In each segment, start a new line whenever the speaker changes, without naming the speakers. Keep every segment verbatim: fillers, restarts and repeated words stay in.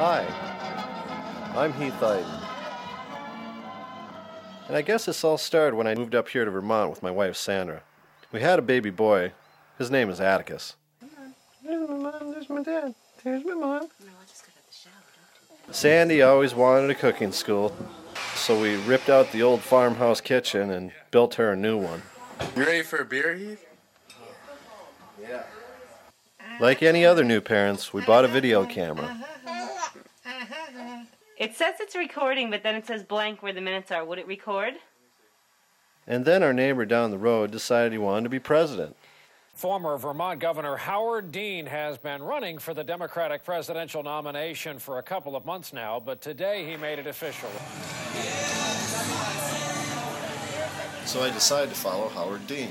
Hi, I'm Heath Iden. And I guess this all started when I moved up here to Vermont with my wife Sandra. We had a baby boy. His name is Atticus. There's my mom, there's my dad, there's my mom. No, I just got out the shower, don't you? Sandy always wanted a cooking school, so we ripped out the old farmhouse kitchen and built her a new one.
You ready for a beer, Heath?
Yeah. Like any other new parents, we bought a video camera.
It says it's recording, but then it says blank where the minutes are. Would it record?
And then our neighbor down the road decided he wanted to be president.
Former Vermont Governor Howard Dean has been running for the Democratic presidential nomination for a couple of months now, but today he made it official.
So I decided to follow Howard Dean.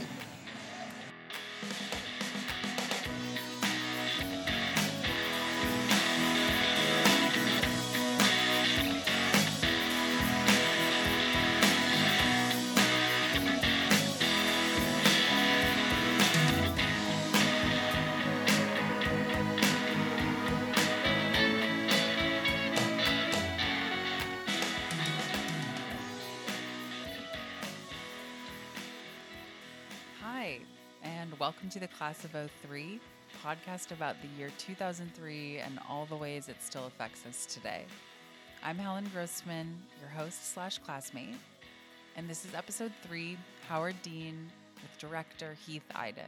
Welcome to the Class of oh three, podcast about the year two thousand three and all the ways it still affects us today. I'm Helen Grossman, your host slash classmate, and this is episode three, Howard Dean, with director Heath Iden.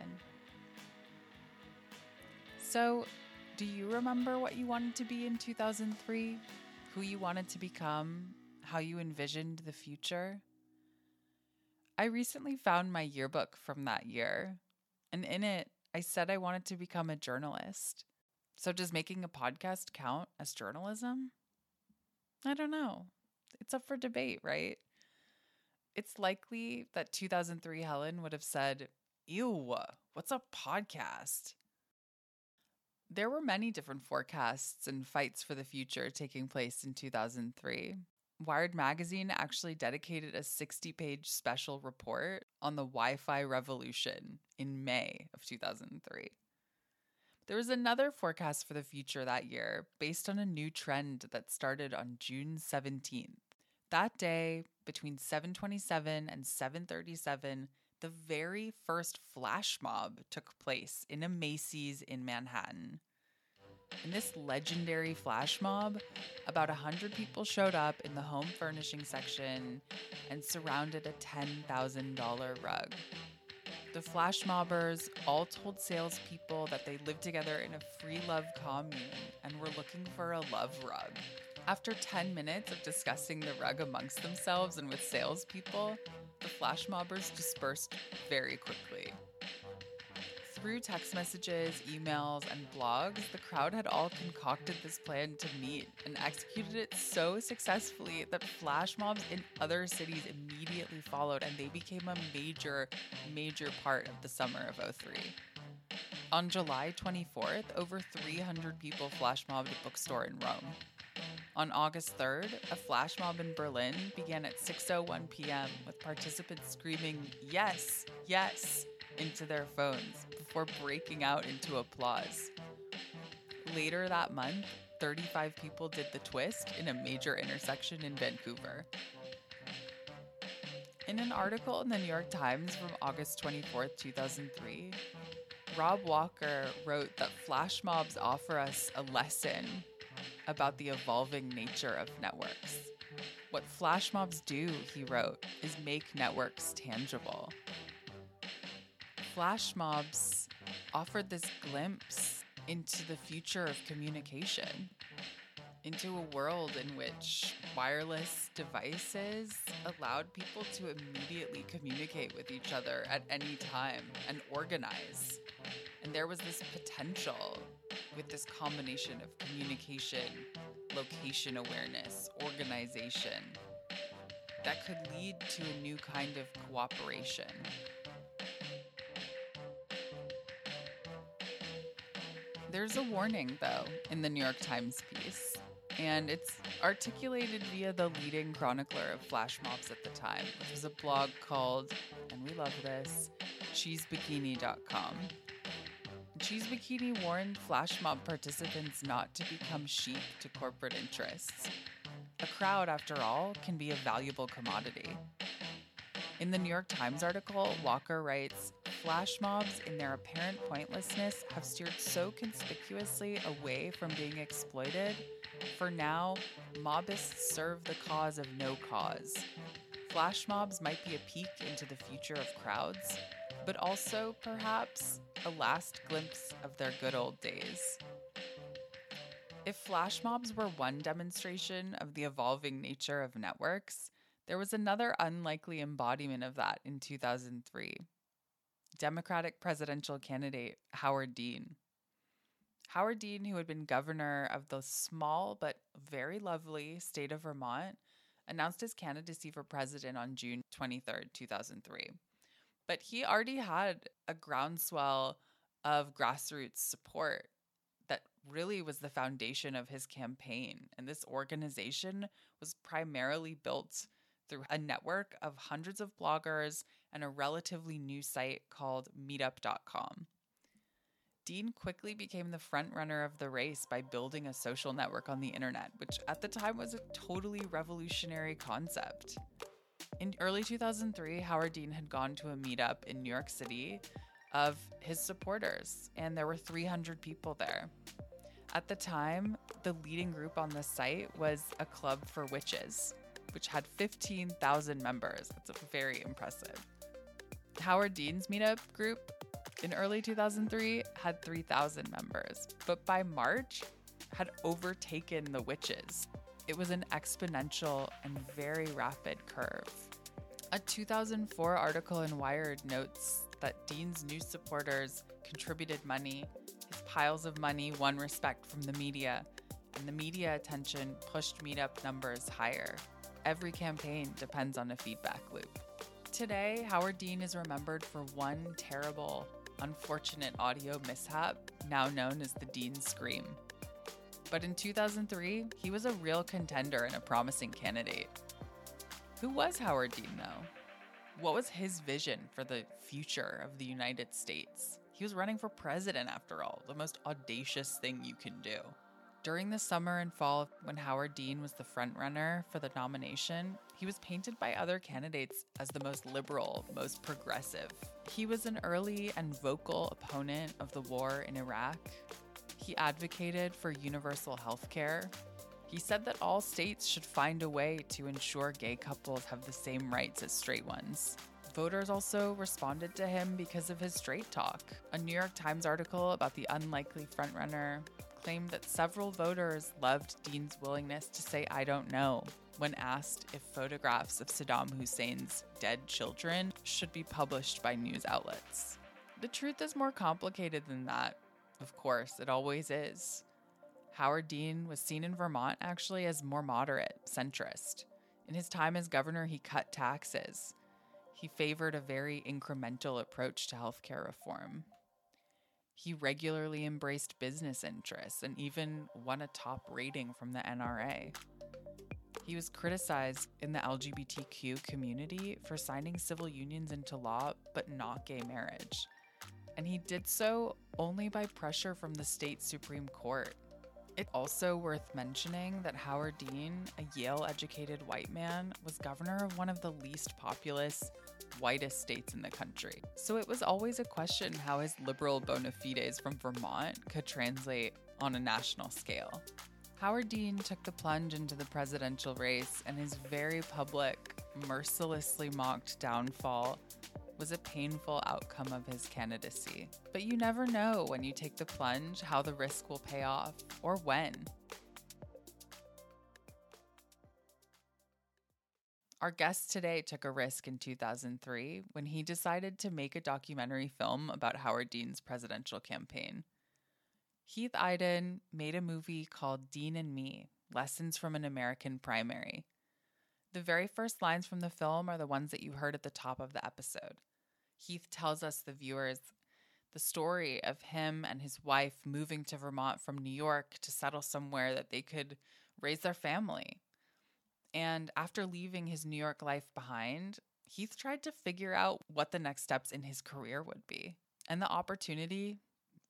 So, do you remember what you wanted to be in two thousand three? Who you wanted to become? How you envisioned the future? I recently found my yearbook from that year. And in it, I said I wanted to become a journalist. So does making a podcast count as journalism? I don't know. It's up for debate, right? It's likely that two thousand three Helen would have said, "Ew, what's a podcast?" There were many different forecasts and fights for the future taking place in two thousand three. Wired magazine actually dedicated a sixty-page special report on the Wi-Fi revolution in May of two thousand three. There was another forecast for the future that year based on a new trend that started on June seventeenth. That day, between seven twenty-seven and seven thirty-seven, the very first flash mob took place in a Macy's in Manhattan. In this legendary flash mob, about one hundred people showed up in the home furnishing section and surrounded a ten thousand dollars rug. The flash mobbers all told salespeople that they lived together in a free love commune and were looking for a love rug. After ten minutes of discussing the rug amongst themselves and with salespeople, the flash mobbers dispersed very quickly. Through text messages, emails, and blogs, the crowd had all concocted this plan to meet and executed it so successfully that flash mobs in other cities immediately followed, and they became a major, major part of the summer of oh three. On July twenty-fourth, over three hundred people flash mobbed a bookstore in Rome. On August third, a flash mob in Berlin began at six oh one p.m. with participants screaming, "Yes, yes!" into their phones before breaking out into applause. Later that month, thirty-five people did the twist in a major intersection in Vancouver. In an article in the New York Times from August twenty-fourth, two thousand three, Rob Walker wrote that flash mobs offer us a lesson about the evolving nature of networks. What flash mobs do, he wrote, is make networks tangible. Flash mobs offered this glimpse into the future of communication, into a world in which wireless devices allowed people to immediately communicate with each other at any time and organize. And there was this potential with this combination of communication, location awareness, organization, that could lead to a new kind of cooperation. There's a warning, though, in the New York Times piece, and it's articulated via the leading chronicler of flash mobs at the time, which was a blog called, and we love this, cheese bikini dot com. Cheese Bikini warned flash mob participants not to become sheep to corporate interests. A crowd, after all, can be a valuable commodity. In the New York Times article, Walker writes, flash mobs, in their apparent pointlessness, have steered so conspicuously away from being exploited. For now, mobbists serve the cause of no cause. Flash mobs might be a peek into the future of crowds, but also, perhaps, a last glimpse of their good old days. If flash mobs were one demonstration of the evolving nature of networks, there was another unlikely embodiment of that in two thousand three. Democratic presidential candidate Howard Dean. Howard Dean, who had been governor of the small but very lovely state of Vermont, announced his candidacy for president on June twenty-third, two thousand three. But he already had a groundswell of grassroots support that really was the foundation of his campaign. And this organization was primarily built through a network of hundreds of bloggers and a relatively new site called meetup dot com. Dean quickly became the frontrunner of the race by building a social network on the internet, which at the time was a totally revolutionary concept. In early two thousand three, Howard Dean had gone to a meetup in New York City of his supporters, and there were three hundred people there. At the time, the leading group on the site was a club for witches, which had fifteen thousand members. That's very impressive. Howard Dean's meetup group in early two thousand three had three thousand members, but by March had overtaken the witches. It was an exponential and very rapid curve. A two thousand four article in Wired notes that Dean's new supporters contributed money. His piles of money won respect from the media, and the media attention pushed meetup numbers higher. Every campaign depends on a feedback loop. Today, Howard Dean is remembered for one terrible, unfortunate audio mishap, now known as the Dean Scream. But in two thousand three, he was a real contender and a promising candidate. Who was Howard Dean, though? What was his vision for the future of the United States? He was running for president, after all, the most audacious thing you can do. During the summer and fall, when Howard Dean was the frontrunner for the nomination, he was painted by other candidates as the most liberal, most progressive. He was an early and vocal opponent of the war in Iraq. He advocated for universal health care. He said that all states should find a way to ensure gay couples have the same rights as straight ones. Voters also responded to him because of his straight talk. A New York Times article about the unlikely frontrunner claimed that several voters loved Dean's willingness to say, "I don't know," when asked if photographs of Saddam Hussein's dead children should be published by news outlets. The truth is more complicated than that. Of course, it always is. Howard Dean was seen in Vermont actually as more moderate, centrist. In his time as governor, he cut taxes. He favored a very incremental approach to healthcare reform. He regularly embraced business interests and even won a top rating from the N R A. He was criticized in the L G B T Q community for signing civil unions into law, but not gay marriage. And he did so only by pressure from the state Supreme Court. It's also worth mentioning that Howard Dean, a Yale-educated white man, was governor of one of the least populous, whitest states in the country. So it was always a question how his liberal bona fides from Vermont could translate on a national scale. Howard Dean took the plunge into the presidential race, and his very public, mercilessly mocked downfall was a painful outcome of his candidacy. But you never know when you take the plunge how the risk will pay off, or when. Our guest today took a risk in two thousand three when he decided to make a documentary film about Howard Dean's presidential campaign. Heath Iden made a movie called Dean and Me, Lessons from an American Primary. The very first lines from the film are the ones that you heard at the top of the episode. Heath tells us, the viewers, the story of him and his wife moving to Vermont from New York to settle somewhere that they could raise their family. And after leaving his New York life behind, Heath tried to figure out what the next steps in his career would be. And the opportunity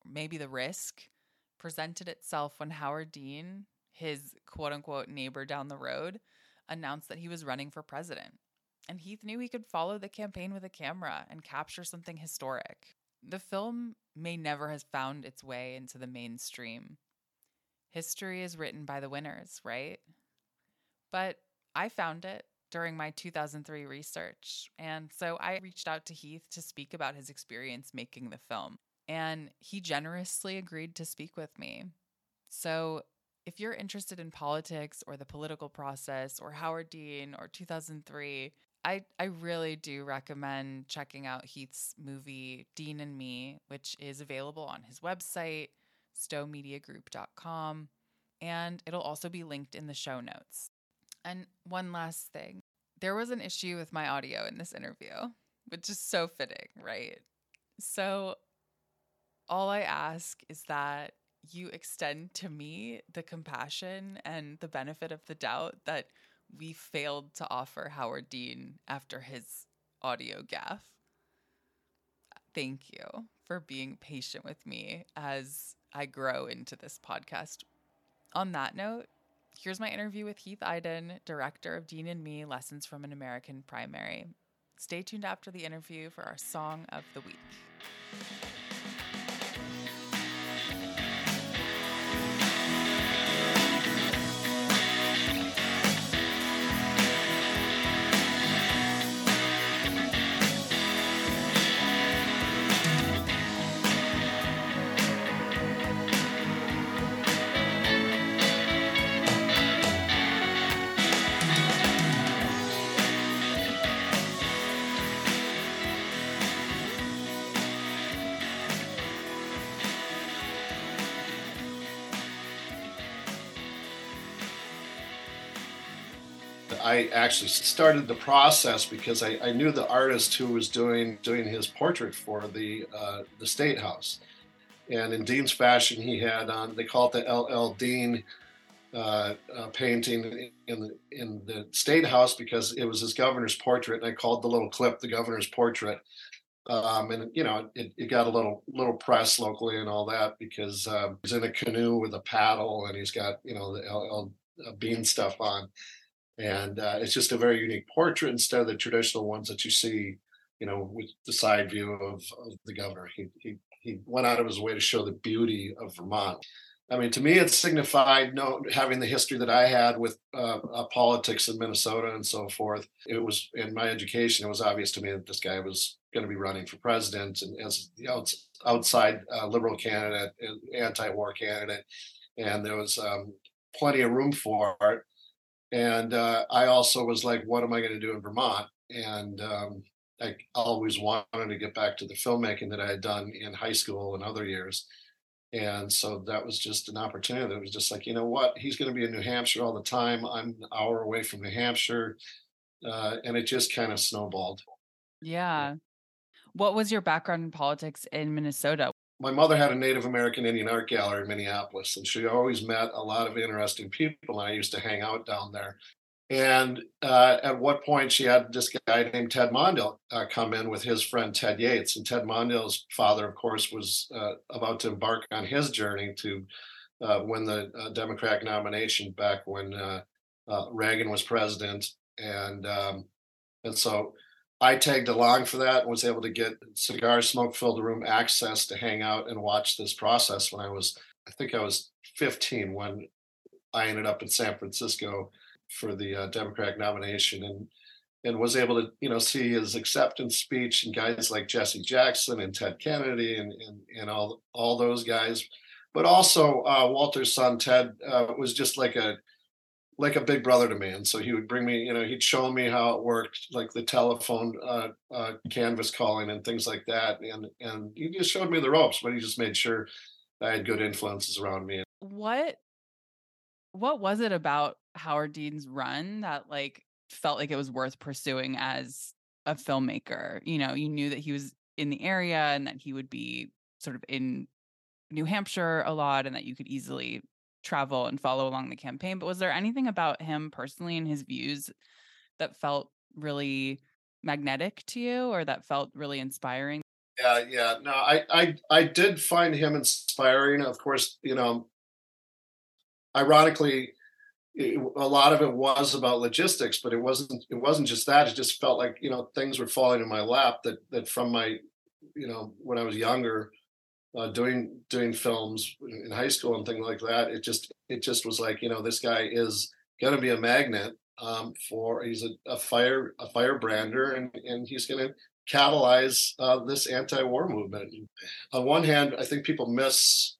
maybe the risk, presented itself when Howard Dean, his quote unquote neighbor down the road, announced that he was running for president. And Heath knew he could follow the campaign with a camera and capture something historic. The film may never have found its way into the mainstream. History is written by the winners, right? But I found it during my two thousand three research. And so I reached out to Heath to speak about his experience making the film. And he generously agreed to speak with me. So if you're interested in politics or the political process or Howard Dean or two thousand three, I, I really do recommend checking out Heath's movie, Dean and Me, which is available on his website, stowe media group dot com, and it'll also be linked in the show notes. And one last thing, there was an issue with my audio in this interview, which is so fitting, right? So all I ask is that you extend to me the compassion and the benefit of the doubt that we failed to offer Howard Dean after his audio gaffe. Thank you for being patient with me as I grow into this podcast. On that note, here's my interview with Heath Eiden, director of Dean and Me, Lessons from an American Primary. Stay tuned after the interview for our Song of the Week.
I actually started the process because I, I knew the artist who was doing doing his portrait for the uh, the State House, and in Dean's fashion, he had on, they call it the L L Dean uh, uh, painting in the in the State House because it was his governor's portrait, and I called the little clip the governor's portrait. Um, and you know, it, it got a little little press locally and all that because um, he's in a canoe with a paddle and he's got, you know, the L L Bean stuff on. And uh, it's just a very unique portrait instead of the traditional ones that you see, you know, with the side view of, of the governor. He, he he went out of his way to show the beauty of Vermont. I mean, to me, it signified no having the history that I had with uh, uh, politics in Minnesota and so forth. It was in my education. It was obvious to me that this guy was going to be running for president and as the outs, outside uh, liberal candidate, anti-war candidate, and there was um, plenty of room for it. And uh, I also was like, what am I going to do in Vermont? And um, I always wanted to get back to the filmmaking that I had done in high school and other years. And so that was just an opportunity. That was just like, you know what? He's going to be in New Hampshire all the time. I'm an hour away from New Hampshire. Uh, and it just kind of snowballed.
Yeah. What was your background in politics in Minnesota?
My mother had a Native American Indian art gallery in Minneapolis, and she always met a lot of interesting people, and I used to hang out down there. And uh, at what point she had this guy named Ted Mondale uh, come in with his friend Ted Yates. And Ted Mondale's father, of course, was uh, about to embark on his journey to uh, win the uh, Democratic nomination back when uh, uh, Reagan was president. And um, and so I tagged along for that and was able to get cigar smoke filled room access to hang out and watch this process when I was, I think I was fifteen when I ended up in San Francisco for the uh, Democratic nomination and and was able to, you know, see his acceptance speech and guys like Jesse Jackson and Ted Kennedy and and, and all all those guys. But also uh, Walter's son, Ted, uh, was just like a like a big brother to me. And so he would bring me, you know, he'd show me how it worked, like the telephone uh, uh, canvas calling and things like that. And and he just showed me the ropes, but he just made sure I had good influences around me.
What what was it about Howard Dean's run that like felt like it was worth pursuing as a filmmaker? You know, you knew that he was in the area and that he would be sort of in New Hampshire a lot and that you could easily travel and follow along the campaign. But was there anything about him personally and his views that felt really magnetic to you or that felt really inspiring?
Yeah, yeah. No, I, I, I did find him inspiring. Of course, you know, ironically, it, a lot of it was about logistics, but it wasn't. It wasn't just that. It just felt like you know things were falling in my lap that that from my, you know, when I was younger, uh, doing doing films in high school and things like that. It just it just was like you know this guy is going to be a magnet um, for he's a, a fire a firebrander and and he's going to catalyze uh, this anti-war movement. On one hand, I think people miss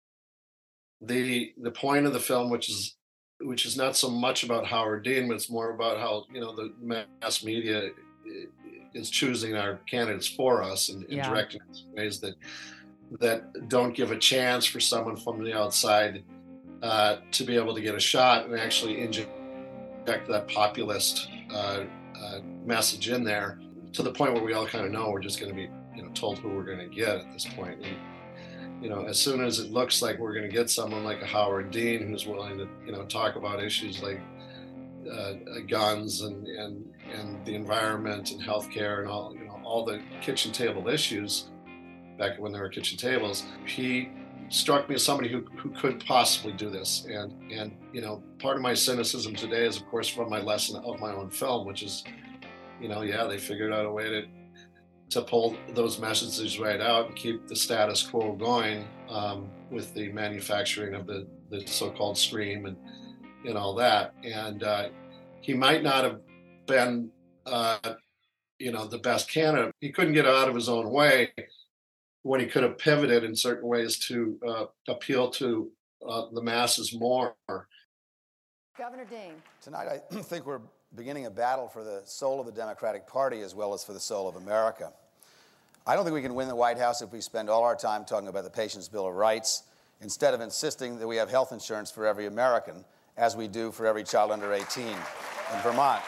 the the point of the film, which is which is not so much about Howard Dean, but it's more about how you know the mass media is choosing our candidates for us and, and
Yeah.
directing us in ways that that don't give a chance for someone from the outside uh, to be able to get a shot and actually inject that populist uh, uh, message in there to the point where we all kind of know we're just going to be you know told who we're going to get at this point. And, you know, as soon as it looks like we're going to get someone like a Howard Dean who's willing to, you know, talk about issues like uh, guns and, and and the environment and healthcare and all, you know, all the kitchen table issues back when there were kitchen tables, he struck me as somebody who, who could possibly do this. And, and, you know, part of my cynicism today is, of course, from my lesson of my own film, which is, you know, yeah, they figured out a way to to pull those messages right out and keep the status quo going um, with the manufacturing of the, the so-called stream and, and all that. And uh, he might not have been, uh, you know, the best candidate. He couldn't get out of his own way when he could have pivoted in certain ways to uh, appeal to uh, the masses more.
Governor Dean.
Tonight, I think we're beginning a battle for the soul of the Democratic Party as well as for the soul of America. I don't think we can win the White House if we spend all our time talking about the Patient's Bill of Rights instead of insisting that we have health insurance for every American, as we do for every child under eighteen in Vermont.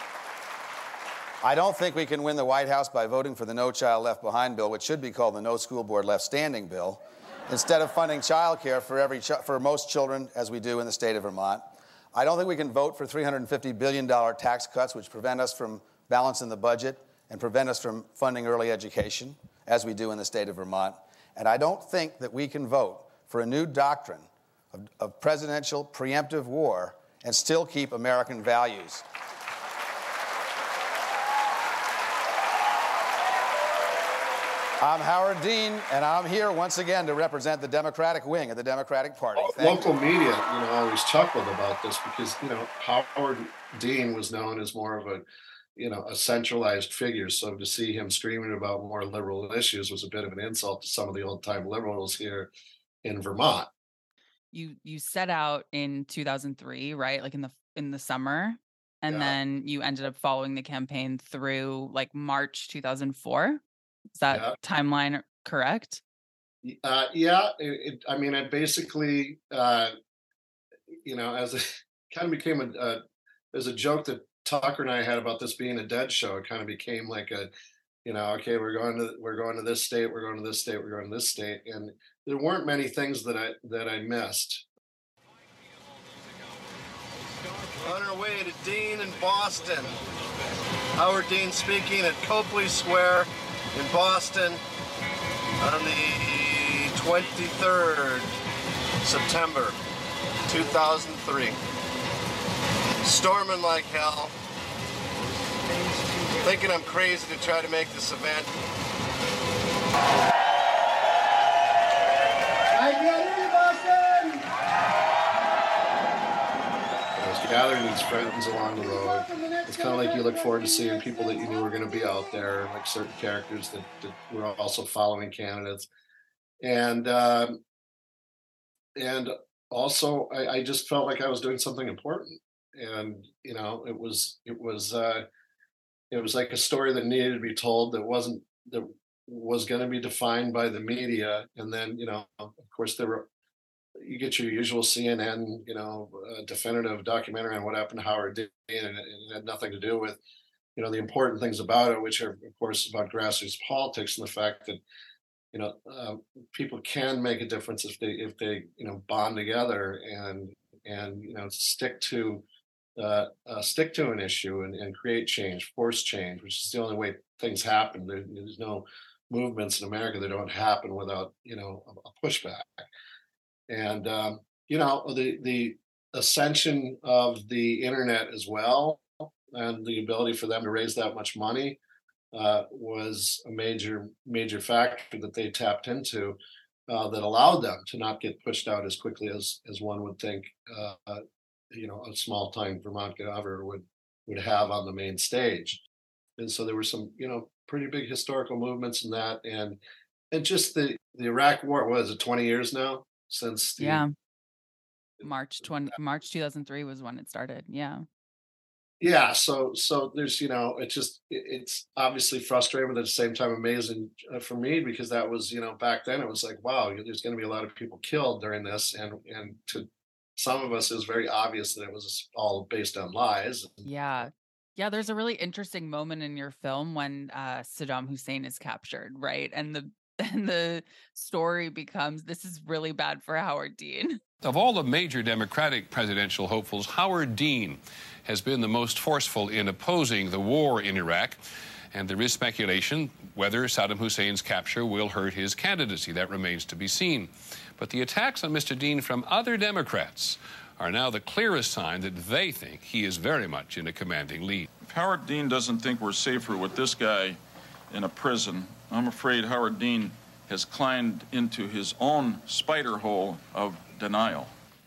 I don't think we can win the White House by voting for the No Child Left Behind bill, which should be called the No School Board Left Standing bill, instead of funding child care for, every ch- for most children, as we do in the state of Vermont. I don't think we can vote for three hundred fifty billion dollars tax cuts, which prevent us from balancing the budget and prevent us from funding early education, as we do in the state of Vermont. And I don't think that we can vote for a new doctrine of, of presidential preemptive war and still keep American values. I'm Howard Dean, and I'm here once again to represent the Democratic wing of the Democratic Party. Thank
Local
you.
media, you know, always chuckled about this because, you know, Howard Dean was known as more of a, you know, a centralized figure. So to see him screaming about more liberal issues was a bit of an insult to some of the old-time liberals here in Vermont.
You you set out in two thousand three, right? Like in the in the summer, and
Yeah.
then you ended up following the campaign through like March two thousand four. Is that
Yeah.
timeline correct?
Uh, yeah, it, it, I mean, I basically, uh, you know, as it kind of became a, a, there's a joke that Tucker and I had about this being a dead show. It kind of became like a, you know, okay, we're going to, we're going to this state, we're going to this state, we're going to this state. And there weren't many things that I, that I missed.
On our way to Dean in Boston. Howard Dean speaking at Copley Square in Boston on the twenty-third September two thousand three. Storming like hell. Thinking I'm crazy to try to make this event.
I was gathering these friends along the road. It's kind of like you look forward to seeing people that you knew were going to be out there, like certain characters that, that were also following candidates. And um, and also, I, I just felt like I was doing something important. And you know, it was it was uh, it was like a story that needed to be told that wasn't that was going to be defined by the media. And then you know, of course, there were. You get your usual C N N, you know, uh, definitive documentary on what happened to Howard Dean, and it, it had nothing to do with, you know, the important things about it, which are, of course, about grassroots politics and the fact that, you know, uh, people can make a difference if they, if they, you know, bond together and and you know stick to, uh, uh, stick to an issue and, and create change, force change, which is the only way things happen. There, there's no movements in America that don't happen without, you know, a, a pushback. And, um, you know, the, the ascension of the internet as well, and the ability for them to raise that much money uh, was a major, major factor that they tapped into uh, that allowed them to not get pushed out as quickly as, as one would think, uh, you know, a small time Vermont governor would, would have on the main stage. And so there were some, you know, pretty big historical movements in that. And, and just the, the Iraq war, what is it, twenty years now since the,
Yeah. March twentieth, March two thousand three was when it started. Yeah.
Yeah, so so there's, you know, it's just it, it's obviously frustrating, but at the same time amazing uh, for me, because that was, you know, back then it was like, wow, there's going to be a lot of people killed during this, and and to some of us it was very obvious that it was all based on lies.
Yeah. Yeah, there's a really interesting moment in your film when uh, Saddam Hussein is captured, right? And the and the story becomes, this is really bad for Howard Dean.
Of all the major Democratic presidential hopefuls, Howard Dean has been the most forceful in opposing the war in Iraq, and there is speculation whether Saddam Hussein's capture will hurt his candidacy. That remains to be seen. But the attacks on Mister Dean from other Democrats are now the clearest sign that they think he is very much in a commanding lead.
If Howard Dean doesn't think we're safer with this guy in a prison, I'm afraid Howard Dean has climbed into his own spider hole of denial.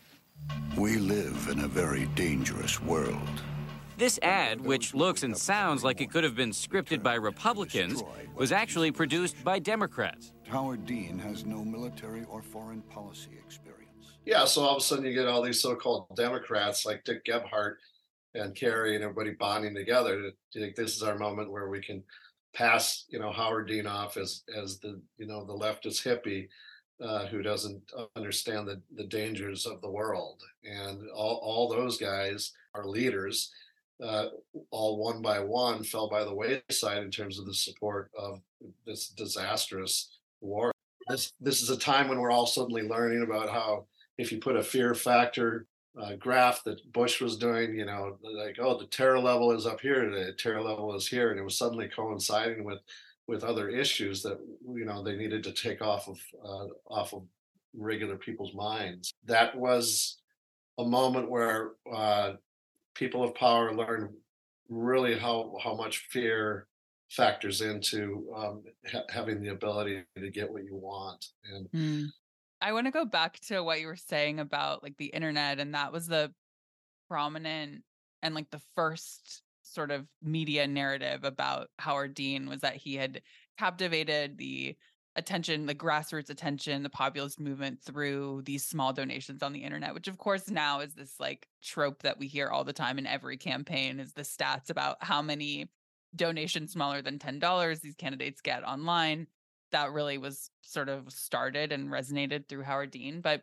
We live in a very dangerous world.
This ad, which looks and sounds like it could have been scripted by Republicans, was actually produced by Democrats.
Howard Dean has no military or foreign policy experience.
Yeah, so all of a sudden you get all these so-called Democrats like Dick Gebhardt and Kerry and everybody bonding together to think this is our moment where we can pass, you know, Howard Dean off as as the, you know, the leftist hippie uh, who doesn't understand the, the dangers of the world. And all, all those guys are leaders, uh, all one by one fell by the wayside in terms of the support of this disastrous war. This this is a time when we're all suddenly learning about how if you put a fear factor uh, graph that Bush was doing, you know, like, oh, the terror level is up here, the terror level is here, and it was suddenly coinciding with with other issues that, you know, they needed to take off of uh, off of regular people's minds. That was a moment where uh, people of power learned really how how much fear factors into um, ha- having the ability to get what you want. And
Mm. I want to go back to what you were saying about like the internet, and that was the prominent and like the first sort of media narrative about Howard Dean, was that he had captivated the attention, the grassroots attention, the populist movement through these small donations on the internet, which of course now is this like trope that we hear all the time in every campaign, is the stats about how many donations smaller than ten dollars these candidates get online. That really was sort of started and resonated through Howard Dean. But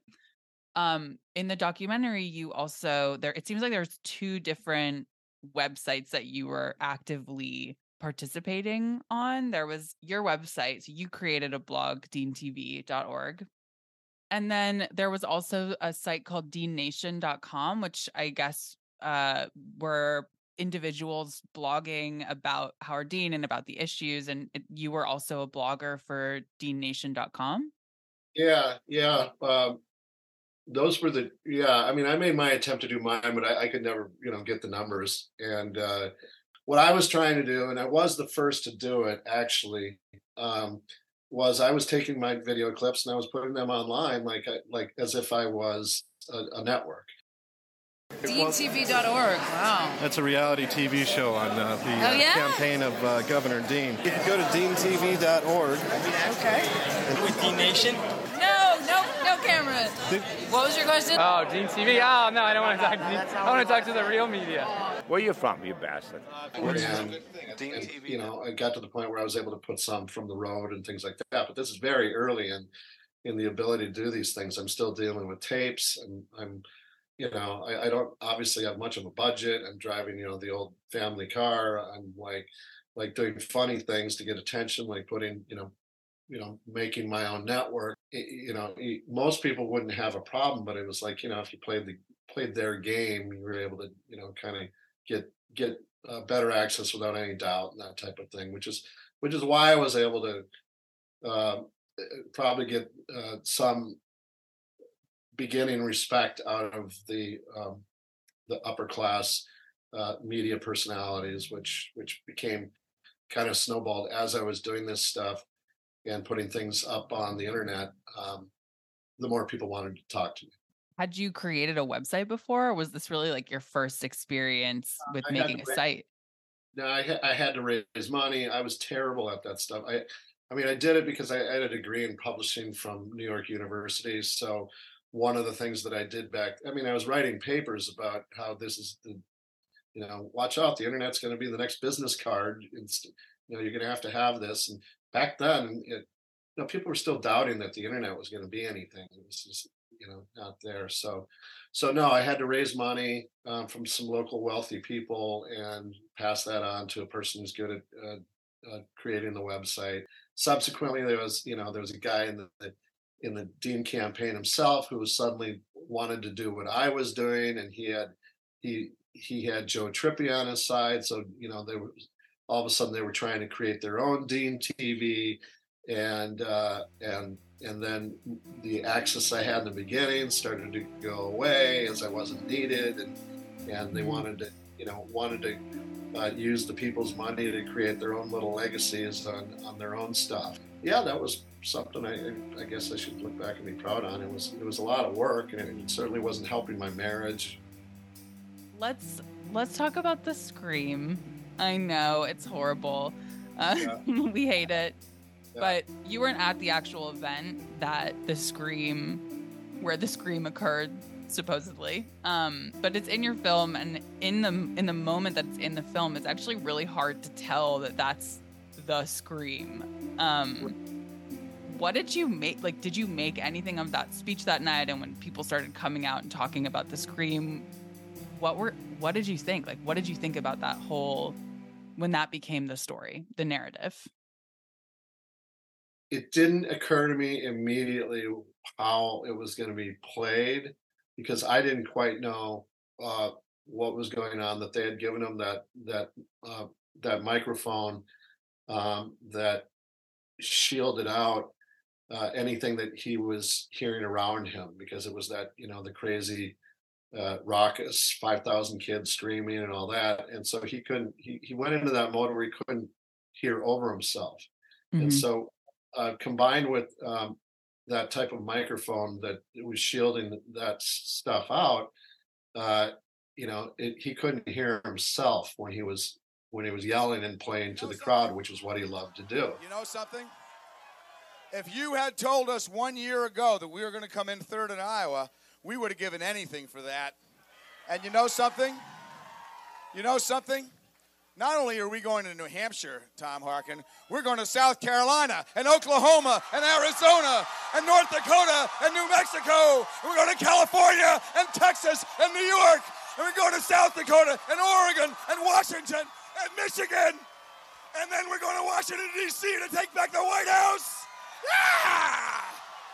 um, in the documentary, you also, there, it seems like there's two different websites that you were actively participating on. There was your website, so you created a blog, dean t v dot org. And then there was also a site called dean nation dot com, which I guess uh, were individuals blogging about Howard Dean and about the issues. And it, you were also a blogger for dean nation dot com.
yeah, yeah. Um, those were the, yeah, I mean, I made my attempt to do mine, but I, I could never, you know, get the numbers. And uh, what I was trying to do, and I was the first to do it actually, um, was I was taking my video clips and I was putting them online like, I, like as if I was a, a network.
dean t v dot org. Wow.
That's a reality T V show on uh, the uh,
Oh, yeah?
campaign of uh, Governor Dean. You can go to dean t v dot org.
Okay.
With Dean Nation?
No, no, no camera. What was your question?
Oh, Dean T V? Oh, no, I don't want to talk to Dean. I want to talk to the real media.
Where you from, you bastard?
And, and, you know, I got to the point where I was able to put some from the road and things like that. But this is very early in in the ability to do these things. I'm still dealing with tapes, and I'm, you know, I, I don't obviously have much of a budget. I'm driving, you know, the old family car. I'm like, like doing funny things to get attention, like putting, you know, you know, making my own network. It, you know, it, most people wouldn't have a problem, but it was like, you know, if you played the played their game, you were able to, you know, kind of get get uh, better access without any doubt and that type of thing, which is which is why I was able to uh, probably get uh, some beginning respect out of the um, the upper class uh, media personalities, which which became kind of snowballed as I was doing this stuff and putting things up on the internet. Um, the more people wanted to talk to me.
Had you created a website before, or was this really like your first experience with
I had
making
to
a
ra-
site?
No, I, ha- I had to raise money. I was terrible at that stuff. I, I mean, I did it because I, I had a degree in publishing from New York University. So one of the things that I did back, I mean, I was writing papers about how this is the, you know, watch out, the internet's going to be the next business card. It's, you know, you're going to have to have this. And back then, it, you know, people were still doubting that the internet was going to be anything. It was just, you know, not there. So, so no, I had to raise money um, from some local wealthy people and pass that on to a person who's good at uh, uh, creating the website. Subsequently, there was, you know, there was a guy in the in the Dean campaign himself who suddenly wanted to do what I was doing, and he had he he had Joe Trippi on his side. So, you know, they were all of a sudden they were trying to create their own Dean T V, and uh, and and then the access I had in the beginning started to go away as I wasn't needed, and and they wanted to, you know, wanted to uh, use the people's money to create their own little legacies on, on their own stuff. Yeah, that was something I, I guess I should look back and be proud on. It was it was a lot of work, and it certainly wasn't helping my marriage.
Let's let's talk about the Scream. I know it's horrible. Uh,
Yeah.
we hate it.
Yeah.
But you weren't at the actual event that the Scream, where the Scream occurred, supposedly. Um, but it's in your film, and in the in the moment that it's in the film, it's actually really hard to tell that that's the Scream. Um, what did you make? Like, did you make anything of that speech that night? And when people started coming out and talking about the Scream, what were what did you think? Like, what did you think about that whole when that became the story, the narrative?
It didn't occur to me immediately how it was going to be played, because I didn't quite know uh, what was going on. That they had given him that that uh, that microphone um, that shielded out uh, anything that he was hearing around him, because it was that, you know, the crazy uh, raucous five thousand kids screaming and all that, and so he couldn't. He he went into that mode where he couldn't hear over himself, and
Mhm.
so. Uh, combined with um, that type of microphone that was shielding that s- stuff out, uh, you know, it, he couldn't hear himself when he was when he was yelling and playing to the crowd, which is what he loved to do.
You know something? If you had told us one year ago that we were going to come in third in Iowa, we would have given anything for that. And you know something? You know something? Not only are we going to New Hampshire, Tom Harkin, we're going to South Carolina and Oklahoma and Arizona and North Dakota and New Mexico. And we're going to California and Texas and New York. And we're going to South Dakota and Oregon and Washington and Michigan. And then we're going to Washington, D C to take back the White House. Yeah!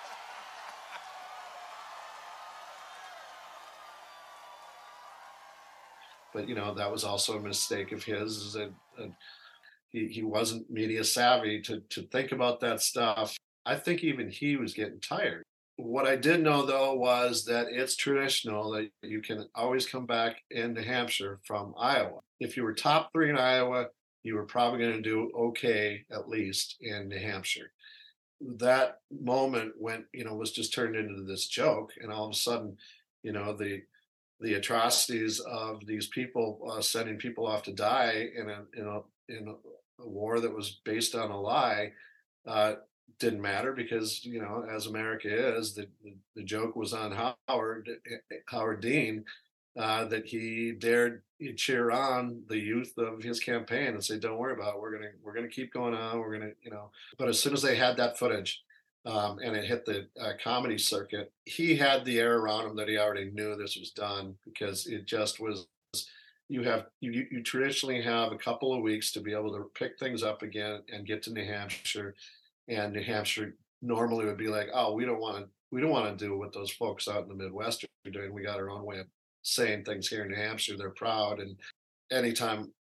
But you know, that was also a mistake of his. Is that uh, he he wasn't media savvy to to think about that stuff. I think even he was getting tired. What I did know though was that it's traditional that you can always come back in New Hampshire from Iowa. If you were top three in Iowa, you were probably going to do okay at least in New Hampshire. That moment went, you know, was just turned into this joke, and all of a sudden, you know, the the atrocities of these people uh, sending people off to die in a in a in a, a war that was based on a lie uh, didn't matter, because, you know, as America is, the the, the joke was on Howard Howard Dean uh, that he dared cheer on the youth of his campaign and say, "Don't worry about it. We're gonna we're gonna keep going on. We're gonna, you know." But as soon as they had that footage. Um, and it hit the uh, comedy circuit, he had the air around him that he already knew this was done, because it just was. You have you you you traditionally have a couple of weeks to be able to pick things up again and get to New Hampshire, and New Hampshire normally would be like, "Oh, we don't want to we don't want to do what those folks out in the Midwest are doing. We got our own way of saying things here in New Hampshire. They're proud." And anytime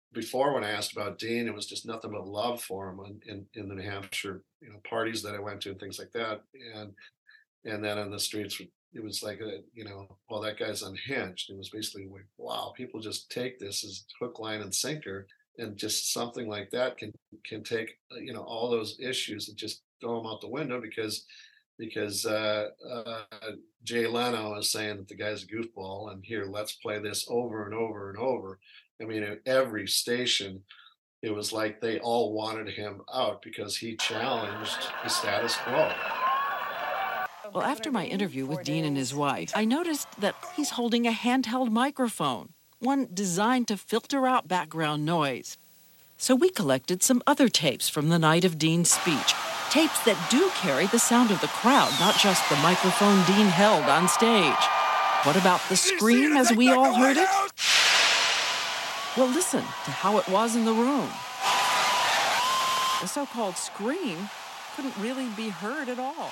before when I asked about Dean, it was just nothing but love for him in, in, in the New Hampshire, you know, parties that I went to and things like that. And and then on the streets, it was like, a, you know, well, that guy's unhinged. It was basically like, wow, people just take this as hook, line, and sinker. And just something like that can can take, you know, all those issues and just throw them out the window because because uh, uh, Jay Leno is saying that the guy's a goofball, and here, let's play this over and over and over. I mean, at every station, it was like they all wanted him out because he challenged the status quo.
Well, after my interview with Dean and his wife, I noticed that he's holding a handheld microphone, one designed to filter out background noise. So we collected some other tapes from the night of Dean's speech, tapes that do carry the sound of the crowd, not just the microphone Dean held on stage. What about the scream as we all heard it? Well, listen to how it was in the room. The so-called scream couldn't really be heard at all.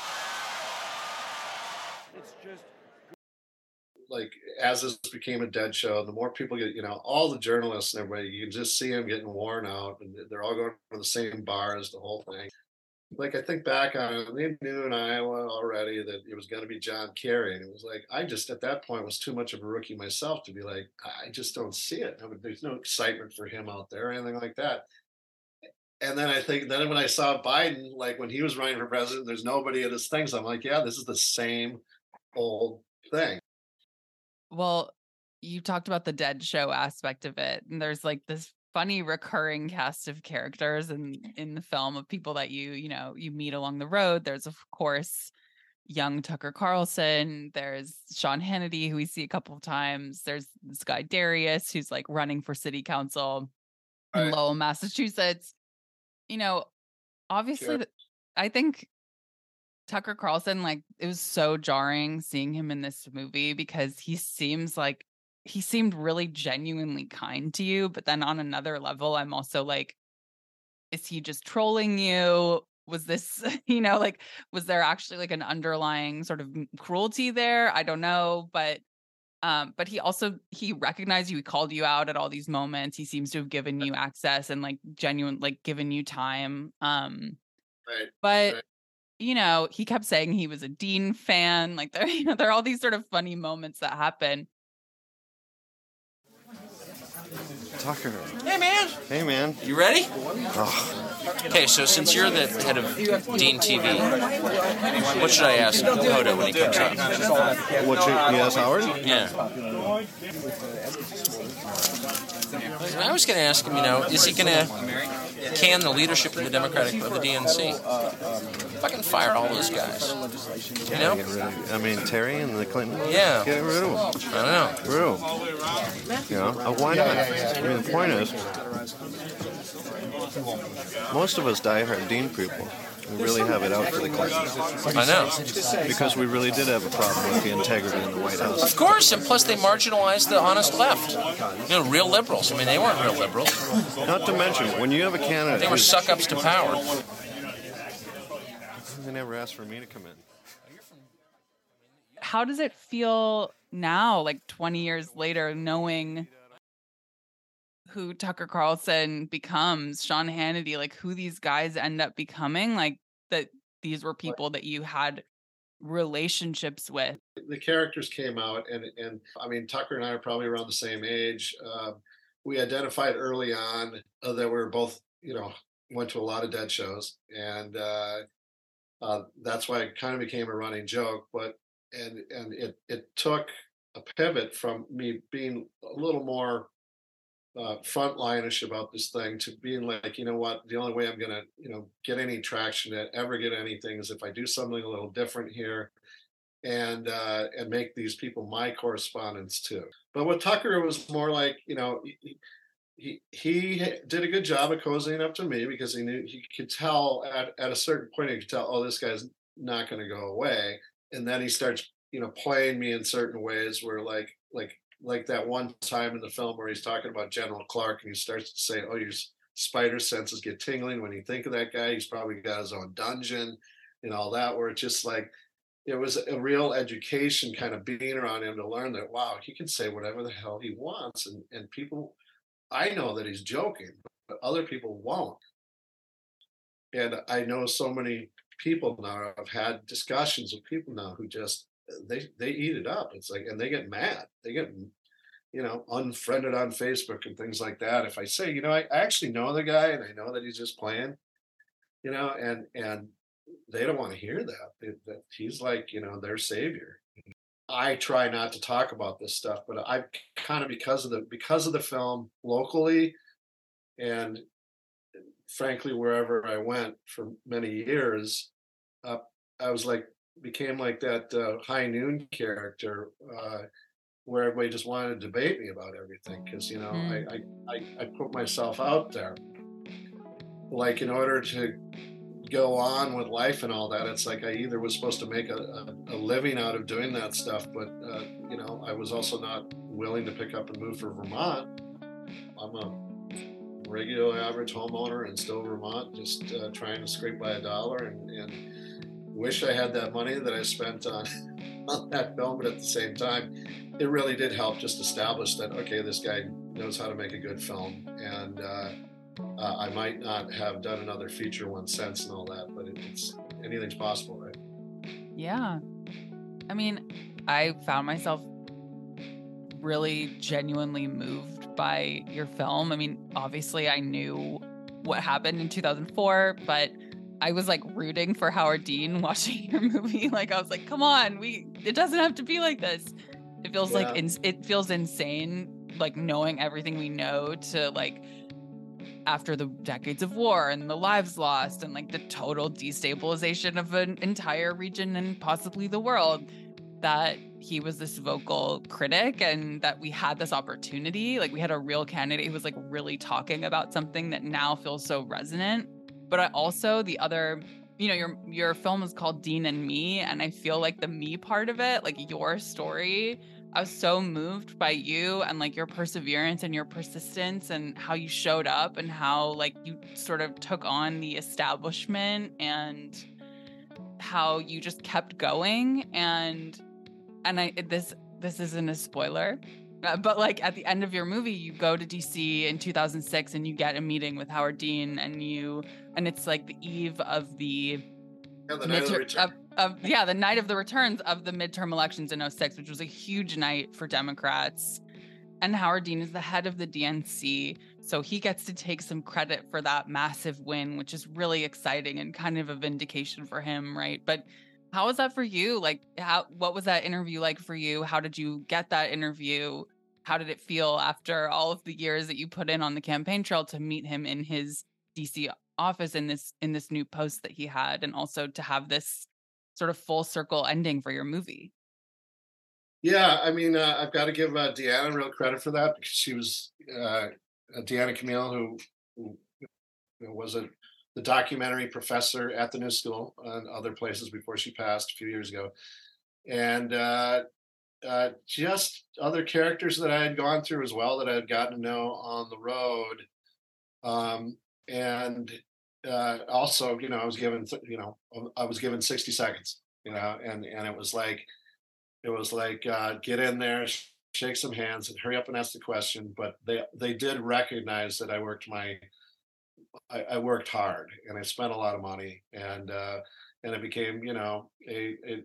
It's just like, as this became a dead show, the more people get, you know, all the journalists and everybody, you can just see them getting worn out, and they're all going to the same bars, the whole thing. Like, I think back on it, they knew in Iowa already that it was going to be John Kerry. And it was like, I just, at that point, was too much of a rookie myself to be like, I just don't see it. I mean, there's no excitement for him out there or anything like that. And then I think, then when I saw Biden, like when he was running for president, there's nobody at his things. I'm like, yeah, this is the same old thing.
Well, you talked about the dead show aspect of it. And there's like this funny recurring cast of characters in, in the film of people that you, you know, you meet along the road. There's, of course, young Tucker Carlson. There's Sean Hannity, who we see a couple of times. There's this guy, Darius, who's like running for city council in
Right.
Lowell, Massachusetts. You know, obviously,
Sure.
th- I think Tucker Carlson, like, it was so jarring seeing him in this movie because he seems like he seemed really genuinely kind to you. But then on another level, I'm also like, is he just trolling you? Was this, you know, like, was there actually like an underlying sort of cruelty there? I don't know. But um, but he also, he recognized you, he called you out at all these moments. He seems to have given you access and like genuine, like given you time. Um,
Right.
but
right.
you know, he kept saying he was a Dean fan. Like there, you know, there are all these sort of funny moments that happen.
Tucker.
Hey, man.
Hey, man.
You ready?
Oh,
Okay, so since you're the head of Dean T V, what should I ask Hoda when he comes up?
what you, you asked Howard?
Yeah. I was going to ask him, you know, is he going to can the leadership of the Democratic, of the D N C? Fucking fire all those guys. You know?
Get rid of, I mean, Terry and the Clinton.
Yeah.
Get rid of them.
I don't know.
Get rid of them. You know, uh, why not? I mean, the point is, most of us diehard Dean people, we really have it out for the Clintons.
I know.
Because we really did have a problem with the integrity in the White House.
Of course, and plus they marginalized the honest left. You know, real liberals. I mean, they weren't real liberals.
Not to mention, when you have a candidate,
They were
who's-
suck-ups to power.
They never asked for me to come in.
How does it feel now, like twenty years later, knowing who Tucker Carlson becomes, Sean Hannity, like who these guys end up becoming, like that these were people that you had relationships with?
The characters came out, and and I mean, Tucker and I are probably around the same age. Uh, we identified early on uh, that we were both, you know, went to a lot of dead shows, and uh, uh, that's why it kind of became a running joke. But and and it it took a pivot from me being a little more uh, frontline-ish about this thing to being like, you know what, the only way I'm gonna, you know, get any traction, to ever get anything, is if I do something a little different here, and uh, and make these people my correspondents too. But with Tucker, it was more like, you know, he, he he did a good job of cozying up to me because he knew, he could tell at, at a certain point, he could tell, oh, this guy's not going to go away. And then he starts, you know, playing me in certain ways where like like like that one time in the film where he's talking about General Clark, and he starts to say, oh, your spider senses get tingling when you think of that guy. He's probably got his own dungeon and all that, where it's just like, it was a real education kind of being around him to learn that, wow, he can say whatever the hell he wants. And, and people I know that he's joking, but other people won't. And I know so many people now. I've had discussions with people now who just they they eat it up. It's like, and they get mad. They get, you know, unfriended on Facebook and things like that. If I say, you know, I, I actually know the guy and I know that he's just playing, you know, and and they don't want to hear that. They, that he's like, you know, their savior. I try not to talk about this stuff, but I kind of because of the because of the film locally, and frankly wherever I went for many years, uh, I was like became like that uh, High Noon character uh, where everybody just wanted to debate me about everything because you know
Mm.
I, I I I put myself out there, like in order to go on with life and all that. It's like I either was supposed to make a, a, a living out of doing that stuff, but uh, you know, I was also not willing to pick up and move for Vermont. I'm a regular average homeowner in Stowe, Vermont, just uh, trying to scrape by a dollar, and, and wish I had that money that I spent on, on that film. But at the same time, it really did help just establish that, okay, this guy knows how to make a good film. And uh, Uh, I might not have done another feature one since and all that, but it, it's anything's possible, right?
Yeah. I mean, I found myself really genuinely moved by your film. I mean, obviously I knew what happened in two thousand four, but I was like rooting for Howard Dean watching your movie. Like I was like, come on, we it doesn't have to be like this. It feels
Yeah.
like ins- it feels insane, like knowing everything we know to like after the decades of war and the lives lost and like the total destabilization of an entire region and possibly the world, that he was this vocal critic and that we had this opportunity. Like we had a real candidate who was like really talking about something that now feels so resonant. But I also, the other, you know, your your film is called Dean and Me, and I feel like the me part of it, like your story, I was so moved by you and like your perseverance and your persistence and how you showed up and how like you sort of took on the establishment and how you just kept going. And and I this this isn't a spoiler, uh, but like at the end of your movie, you go to D C in two thousand six and you get a meeting with Howard Dean, and you and it's like the eve of the
Yeah, the night of the
midter-
return.
of, of yeah the night of the returns of the midterm elections in oh six, which was a huge night for Democrats. And Howard Dean is the head of the D N C, so he gets to take some credit for that massive win, which is really exciting and kind of a vindication for him, right? But how was that for you? Like, how what was that interview like for you? How did you get that interview? How did it feel after all of the years that you put in on the campaign trail to meet him in his D C office in this in this new post that he had, and also to have this sort of full circle ending for your movie?
Yeah, I mean, uh, I've got to give uh, Deanna real credit for that because she was uh, Deanna Camille, who, who was a the documentary professor at the New School and other places before she passed a few years ago, and uh, uh, just other characters that I had gone through as well that I had gotten to know on the road, um, and uh, also, you know, I was given, you know, I was given sixty seconds, you know, and and it was like. It was like, uh, get in there, sh- shake some hands, and hurry up and ask the question. But they they did recognize that I worked my, I, I worked hard, and I spent a lot of money, and uh, and it became, you know, a a,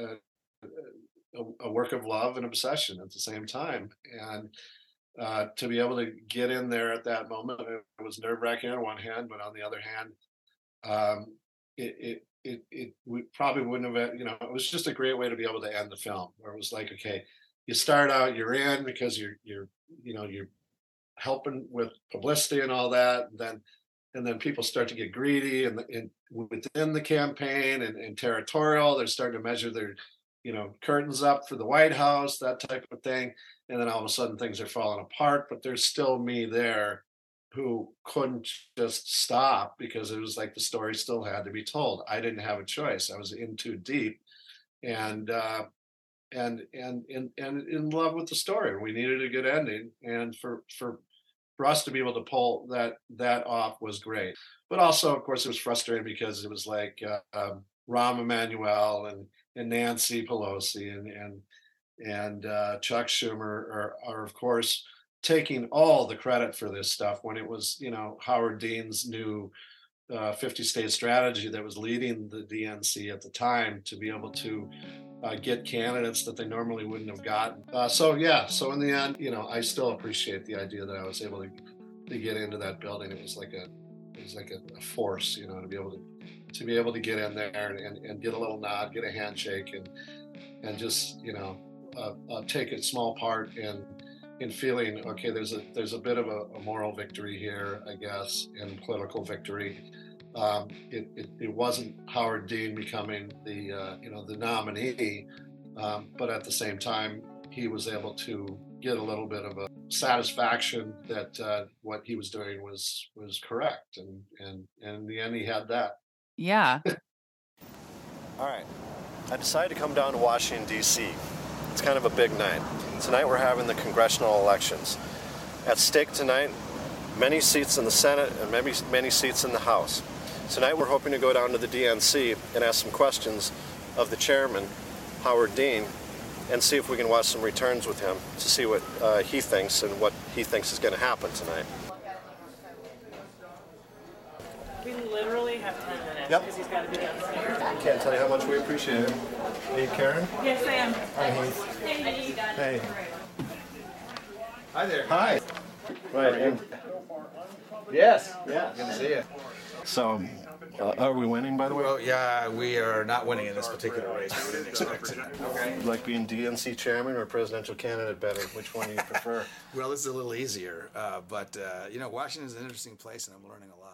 a a work of love and obsession at the same time. And uh, to be able to get in there at that moment, it was nerve wracking on one hand, but on the other hand, um, it, it it it we probably wouldn't have, you know, it was just a great way to be able to end the film, where it was like, okay, you start out, you're in because you're you're you know you're helping with publicity and all that, and then and then people start to get greedy, and, and within the campaign and, and territorial, they're starting to measure their, you know, curtains up for the White House, that type of thing, and then all of a sudden things are falling apart, but there's still me there who couldn't just stop because it was like the story still had to be told. I didn't have a choice. I was in too deep, and uh, and and and and in love with the story. We needed a good ending, and for for for us to be able to pull that that off was great. But also, of course, it was frustrating because it was like uh, um, Rahm Emanuel and and Nancy Pelosi and and and uh, Chuck Schumer are, are of course taking all the credit for this stuff when it was, you know, Howard Dean's new uh, fifty state strategy that was leading the D N C at the time to be able to uh, get candidates that they normally wouldn't have gotten. Uh, so yeah, so in the end, you know, I still appreciate the idea that I was able to, to get into that building. It was like a, it was like a, a force, you know, to be able to, to be able to get in there and, and, and get a little nod, get a handshake, and and just, you know, uh, uh, take a small part in in feeling, okay, there's a there's a bit of a, a moral victory here, I guess, and political victory. Um, it, it it wasn't Howard Dean becoming the uh, you know the nominee, um, but at the same time, he was able to get a little bit of a satisfaction that uh, what he was doing was was correct, and and and in the end, he had that.
Yeah.
All right. I decided to come down to Washington, D C It's kind of a big night. Tonight we're having the congressional elections. At stake tonight, many seats in the Senate and many, many seats in the House. Tonight we're hoping to go down to the D N C and ask some questions of the chairman, Howard Dean, and see if we can watch some returns with him to see what uh, he thinks and what he thinks is going to happen tonight.
We literally have ten minutes.
Yep.
Because he's got to be downstairs.
Can't tell you how much we appreciate it. Hey, Karen?
Yes, I am.
Hi, Heath.
Hey.
Hey.
Hi there.
Hi. Right. And,
Yes. Yeah. Good to see you.
so, uh, are we winning, by the way?
Well, yeah, we are not winning in this particular race. We didn't expect it. Okay.
You like being D N C chairman or presidential candidate better? Which one do you prefer?
Well, this is a little easier, uh, but uh, you know, Washington is an interesting place, and I'm learning a lot.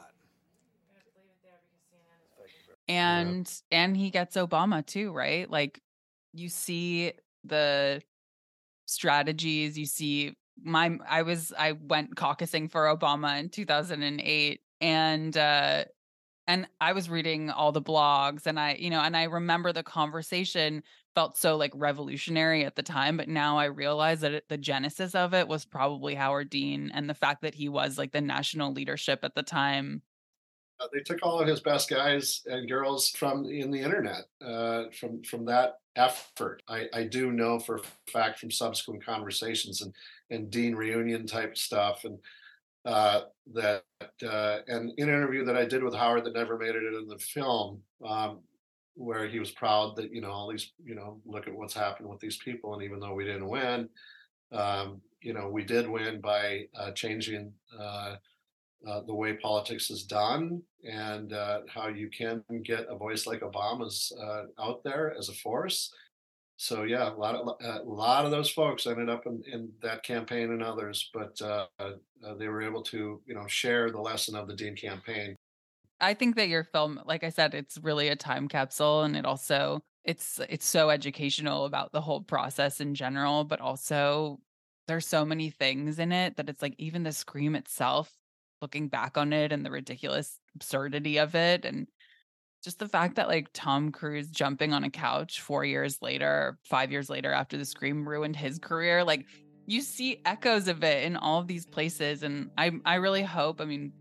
And yeah. and he gets Obama too, right? Like, you see the strategies, you see my I was I went caucusing for Obama in two thousand eight, and uh and I was reading all the blogs, and I, you know, and I remember the conversation felt so like revolutionary at the time, but now I realize that it, the genesis of it was probably Howard Dean, and the fact that he was like the national leadership at the time.
Uh, they took all of his best guys and girls from in the internet, uh, from from that effort. I, I do know for a fact from subsequent conversations and, and Dean reunion type stuff, and uh, that uh, and in an interview that I did with Howard that never made it in the film, um, where he was proud that, you know, all these, you know, look at what's happened with these people, and even though we didn't win, um, you know, we did win by uh, changing. Uh, Uh, the way politics is done, and uh, how you can get a voice like Obama's uh, out there as a force. So yeah, a lot of a lot of those folks ended up in, in that campaign and others, but uh, uh, they were able to, you know, share the lesson of the Dean campaign.
I think that your film, like I said, it's really a time capsule, and it also it's it's so educational about the whole process in general, but also there's so many things in it that it's like even the Scream itself, looking back on it and the ridiculous absurdity of it, and just the fact that like Tom Cruise jumping on a couch four years later, five years later after the Scream ruined his career, like you see echoes of it in all of these places. And I I really hope, I mean,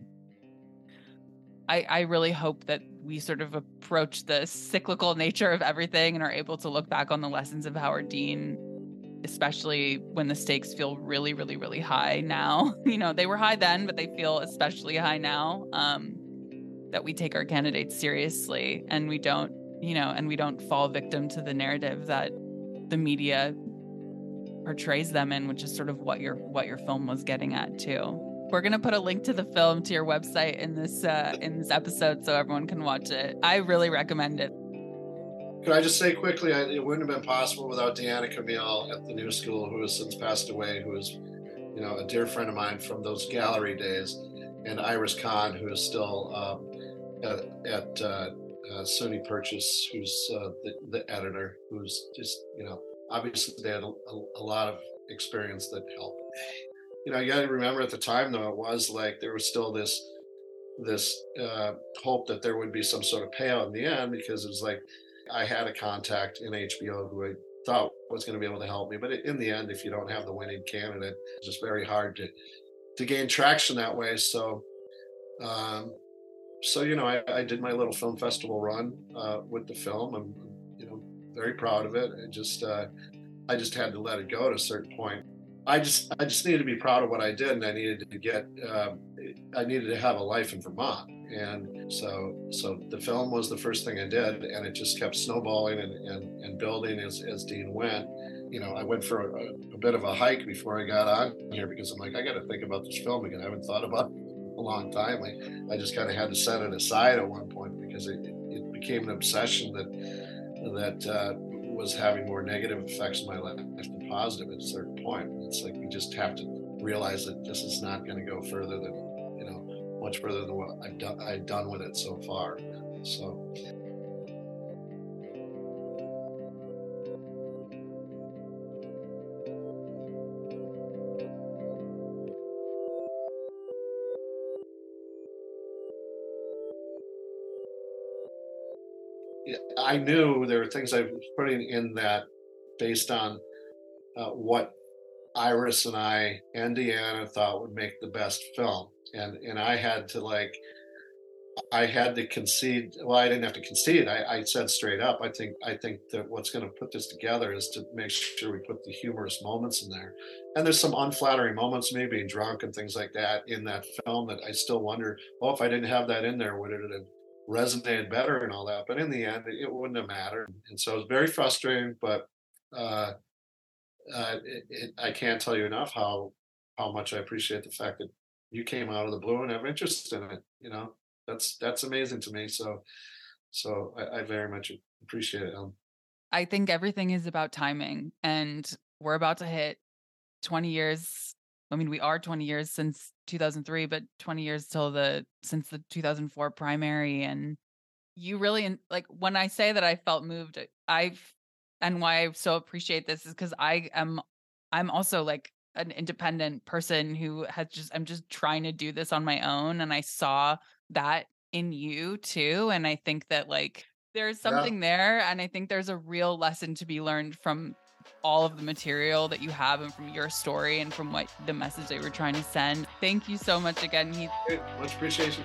I I really hope that we sort of approach the cyclical nature of everything and are able to look back on the lessons of Howard Dean, especially when the stakes feel really, really, really high now. You know, they were high then, but they feel especially high now, um, that we take our candidates seriously, and we don't, you know, and we don't fall victim to the narrative that the media portrays them in, which is sort of what your what your film was getting at too. We're gonna put a link to the film to your website in this uh, in this episode so everyone can watch it. I really recommend it.
Could I just say quickly, I, it wouldn't have been possible without Deanna Camille at the New School, who has since passed away, who is, you know, a dear friend of mine from those gallery days, and Iris Khan, who is still um, at, at uh, uh, SUNY Purchase, who's uh, the, the editor, who's just, you know, obviously they had a, a, a lot of experience that helped. You know, you got to remember at the time, though, it was like there was still this this uh, hope that there would be some sort of payout in the end, because it was like, I had a contact in H B O who I thought was going to be able to help me. But in the end, if you don't have the winning candidate, it's just very hard to to gain traction that way. So, um, so you know, I, I did my little film festival run uh, with the film. I'm, you know, very proud of it. I just, uh, I just had to let it go at a certain point. I just I just needed to be proud of what I did, and I needed to get um, I needed to have a life in Vermont, and so so the film was the first thing I did, and it just kept snowballing and and, and building as as Dean went. You know, I went for a, a bit of a hike before I got on here because I'm like, I got to think about this film again. I haven't thought about it in a long time. I, I just kind of had to set it aside at one point because it, it became an obsession that that uh, was having more negative effects in my life than positive at a certain point. It's like you just have to realize that this is not going to go further than, you know, much further than what I've done, I've done with it so far. So. I knew there were things I was putting in that based on uh, what Iris and I and Deanna thought would make the best film. And and I had to like, I had to concede, well, I didn't have to concede. I, I said straight up, I think I think that what's going to put this together is to make sure we put the humorous moments in there. And there's some unflattering moments, me being drunk and things like that in that film that I still wonder, oh, if I didn't have that in there, would it have resonated better and all that? But in the end, it wouldn't have mattered. And so it was very frustrating, but uh, uh, it, it, I can't tell you enough how how much I appreciate the fact that you came out of the blue and have interest in it. You know, that's that's amazing to me. So so I, I very much appreciate it. Um,
I think everything is about timing, and we're about to hit twenty years. I mean, we are twenty years since two thousand three, but twenty years till the since the two thousand four primary. And you really, like, when I say that I felt moved, I've and why I so appreciate this is because I am I'm also like an independent person who has just I'm just trying to do this on my own, and I saw that in you too. And I think that like there's something yeah. there, and I think there's a real lesson to be learned from all of the material that you have and from your story and from what the message they were trying to send. Thank you so much again, Heath.
Hey, much appreciation.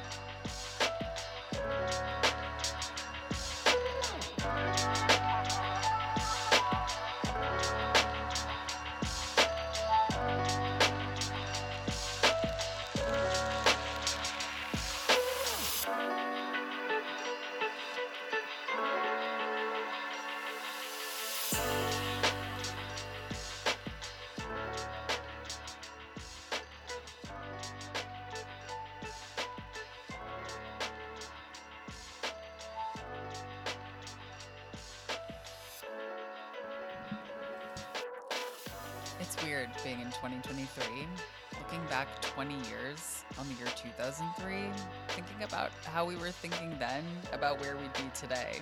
It's weird being in twenty twenty-three, looking back twenty years on the year two thousand three, thinking about how we were thinking then about where we'd be today.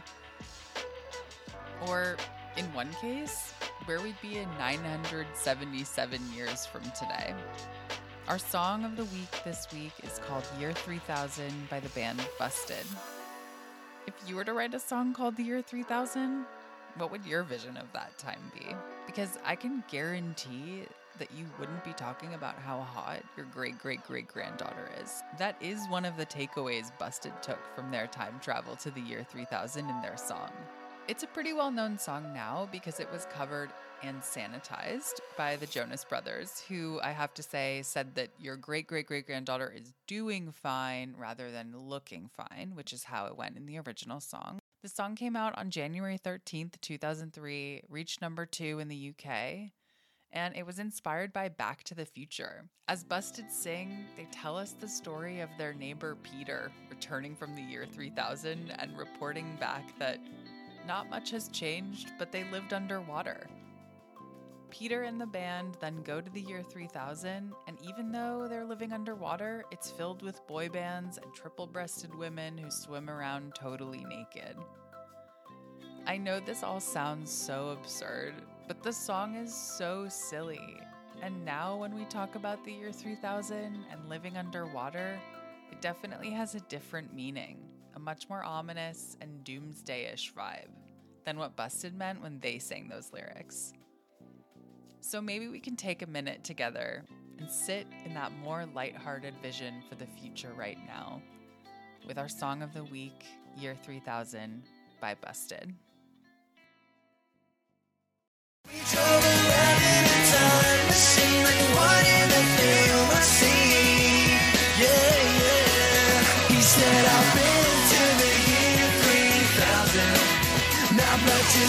Or, in one case, where we'd be in nine hundred seventy-seven years from today. Our song of the week this week is called Year three thousand by the band Busted. If you were to write a song called The Year three thousand, what would your vision of that time be? Because I can guarantee that you wouldn't be talking about how hot your great-great-great-granddaughter is. That is one of the takeaways Busted took from their time travel to the year three thousand in their song. It's a pretty well-known song now because it was covered and sanitized by the Jonas Brothers, who I have to say said that your great-great-great-granddaughter is doing fine rather than looking fine, which is how it went in the original song. The song came out on January thirteenth, two thousand three, reached number two in the U K, and it was inspired by Back to the Future. As Busted sing, they tell us the story of their neighbor Peter returning from the year three thousand and reporting back that not much has changed, but they lived underwater. Peter and the band then go to the year three thousand, and even though they're living underwater, it's filled with boy bands and triple-breasted women who swim around totally naked. I know this all sounds so absurd, but the song is so silly. And now when we talk about the year three thousand and living underwater, it definitely has a different meaning, a much more ominous and doomsday-ish vibe than what Busted meant when they sang those lyrics. So maybe we can take a minute together and sit in that more lighthearted vision for the future right now with our song of the week, Year three thousand by Busted.
We drove around in a time machine.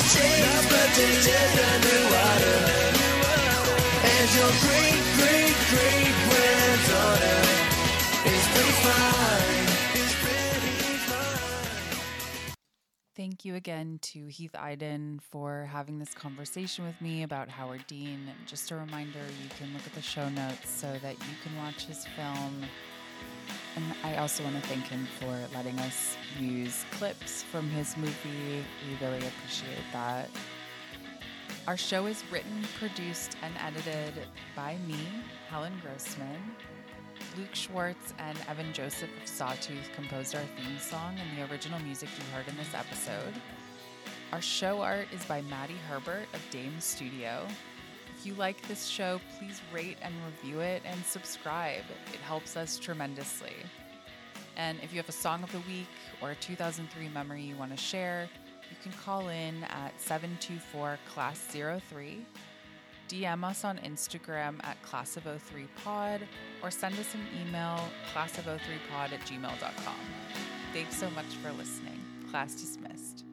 change, but they lived underwater. And your great, great, great granddaughter is pretty fine. Is pretty fine.
Thank you again to Heath Iden for having this conversation with me about Howard Dean. And just a reminder, you can look at the show notes so that you can watch his film. And I also want to thank him for letting us use clips from his movie. We really appreciate that. Our show is written, produced, and edited by me, Helen Grossman. Luke Schwartz and Evan Joseph of Sawtooth composed our theme song and the original music you heard in this episode. Our show art is by Maddie Herbert of Dame Studio. If you like this show, please rate and review it and subscribe. It helps us tremendously. And if you have a song of the week or a two thousand three memory you want to share, you can call in at seven two four class zero three, D M us on Instagram at class of oh three pod, or send us an email, class of oh three pod at gmail dot com. Thanks so much for listening. Class dismissed.